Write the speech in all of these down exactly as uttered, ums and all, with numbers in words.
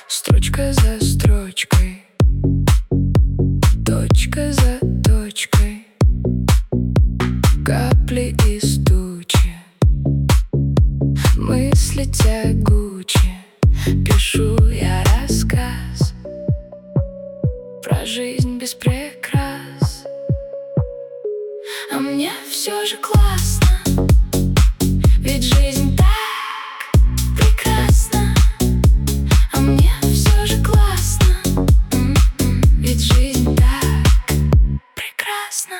Строчка за строчкой, точка за точкой, капли из тучи, мысли тягучие. Пишу я рассказ про жизнь без прикрас. А мне все же классно, ведь жизнь так прекрасна. А мне все же классно, ведь жизнь так прекрасна.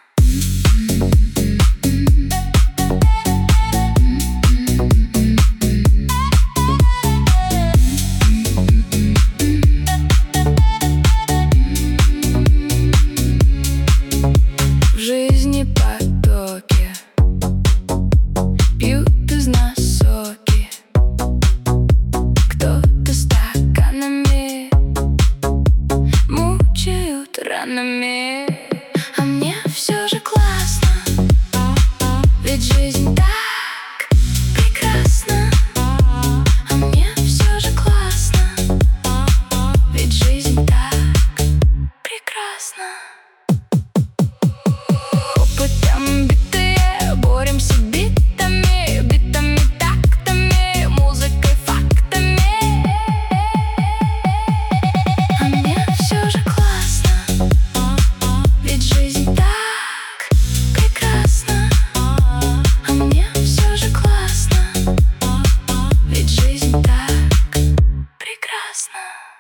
В жизни потоки пьют из нас соки, кто-то стаканами мучают ранами. А мне все же классно, ведь жизнь так прекрасна. А мне все же классно, ведь жизнь так прекрасна. Опытом битые, боремся битами, битами, тактами, музыкой, фактами. А мне все же классно, ведь жизнь так прекрасна. А мне все же классно, ведь жизнь так прекрасна.